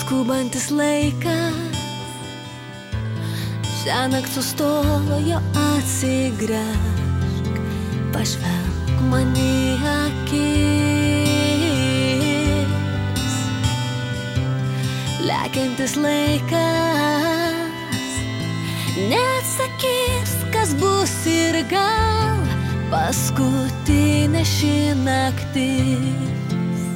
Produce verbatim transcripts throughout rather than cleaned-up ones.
Skubantis laikas, šiąnakt sustojo, atsigręžk, pažvelk man į akis. Lekiantis laikas neatsakys, kas bus ir gal paskutinė ši naktis.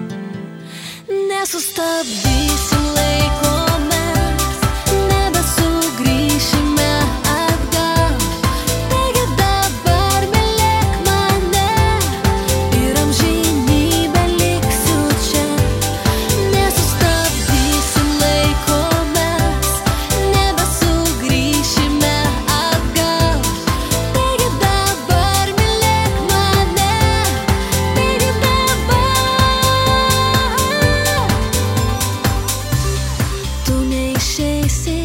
Nesustabdysim laiko mes, nebesugrįšime atgal. Taigi dabar mylėk mane ir amžinybę liksiu čia. Nesustabdysim laiko mes, nebesugrįšime atgal. Taigi dabar mylėk mane, taigi dabar. Tu neišeisi,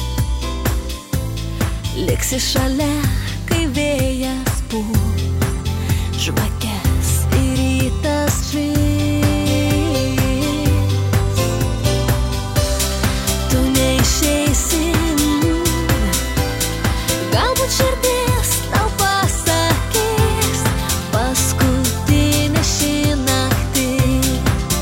liksi šalia, kai vėjas pūs, žvakes ir rytas žais. Tu neišeisi, galbūt širdis tau pasakys, paskutinė ši naktis.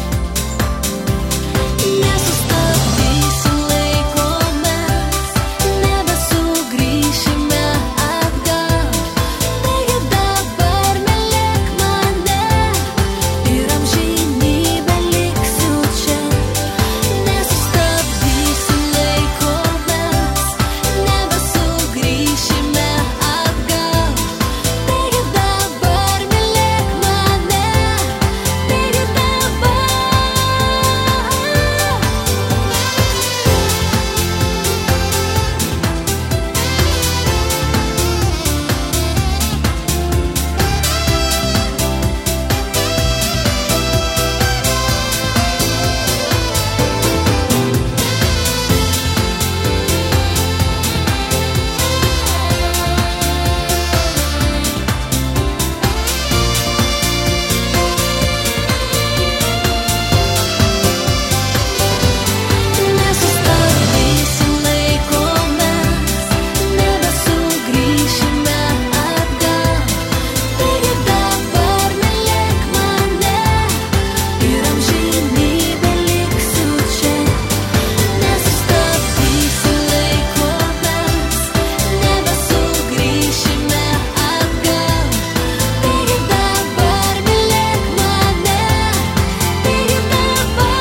Nesustabdysim laiko mes, nebesugrįšime atgal. Taigi dabar mylėk mane ir amžinybę liksiu čia. Nesustabdysim laiko mes, nebesugrįšime atgal. Taigi dabar mylėk mane, taigi dabar. Nesustabdysim laiko mes, nebesugrįšime atgal. Taigi dabar mylėk mane ir amžinybę liksiu čia. Nesustabdysim laiko mes, nebesugrįšime atgal. Taigi dabar mylėk mane, taigi dabar.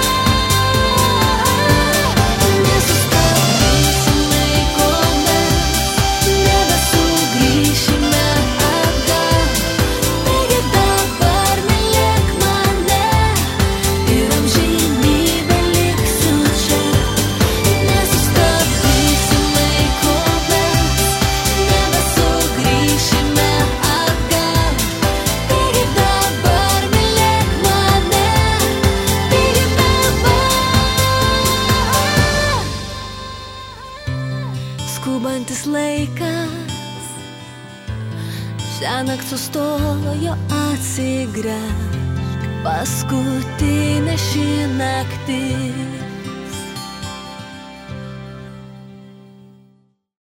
Nesustabdysim laiko mes, nebesugrįšime atgal. Taigi dabar mylėk mane ir amžinybę liksiu čia. Nesustabdysim laiko mes, nebesugrįšime atgal. Taigi dabar mylėk mane, taigi dabar. Skubantis laikas, šiąnakt sustojo, atsigręžk, paskutinė ši naktis.